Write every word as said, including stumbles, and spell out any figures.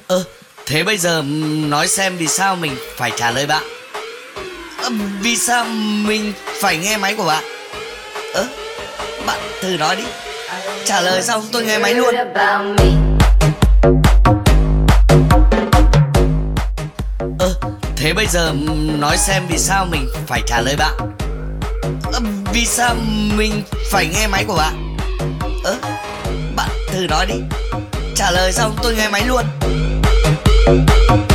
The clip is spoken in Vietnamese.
Ơ, thế bây giờ nói xem vì sao mình phải trả lời bạn? Ơ, vì sao mình phải nghe máy của bạn? Ơ, bạn thử nói đi. Trả lời xong tôi nghe máy luôn. Ơ, thế bây giờ nói xem vì sao mình phải trả lời bạn? Ơ, vì sao mình phải nghe máy của bạn? Ơ, bạn thử nói đi. Trả lời xong tôi nghe máy luôn.